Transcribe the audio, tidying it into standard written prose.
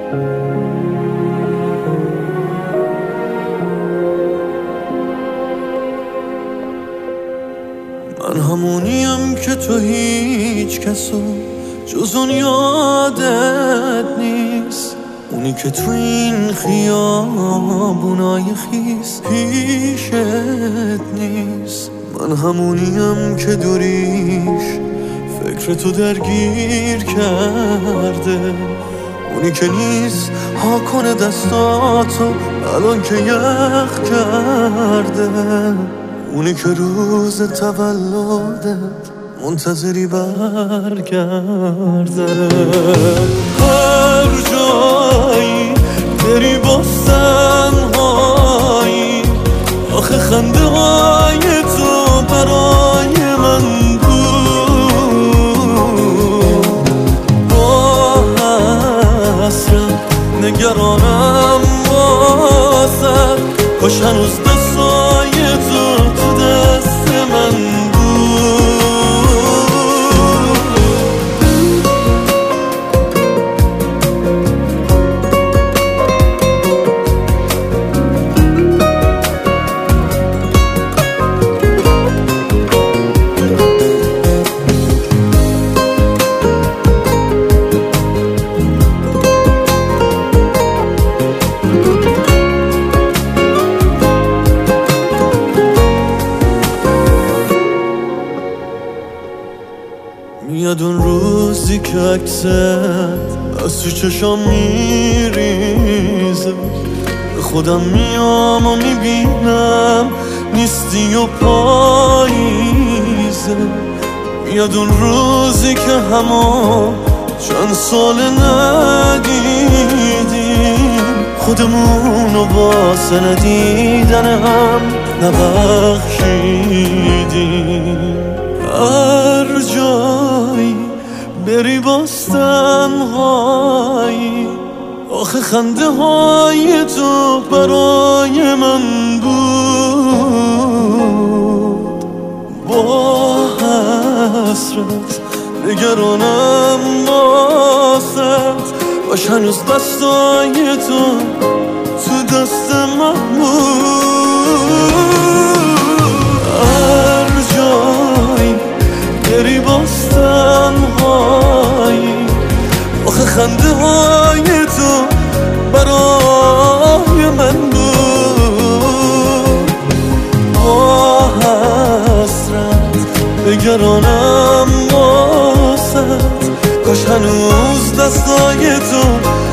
من همونیم که تو هیچ کسو جز اون یادت نیست، اونی که تو این خیابونای خیس پیشت نیست. من همونیم که دوریش فکر تو درگیر کرده، اونی که نیست ها کنه دستاتو الان که یخ کرده، اونی که روز تولدت منتظری برگرده. هر جایی بری با تنهایی، آخه خنده های تو برای من بود. با حسرت نگرانم واسد، کاش هنوز دستای تو دست من میاد اون روزی که عکست از تو چشام میریزه، به خودم میام و میبینم نیستی و پاییزه. میاد اون روزی که همون چند سال ندیدیم، خودمونو واسه ندیدن هم نبخشیدیم. هر جایی بری باز تنهایی، آخه خنده های تو برای من بود. با حسرت نگرانم واسد، باش هنوز دستای تو دست من بود. هر جایی بری باز تنهایی، آخه خنده های تو برای من بود. با حسرت نگرانم واسد، کاش هنوز دستای تو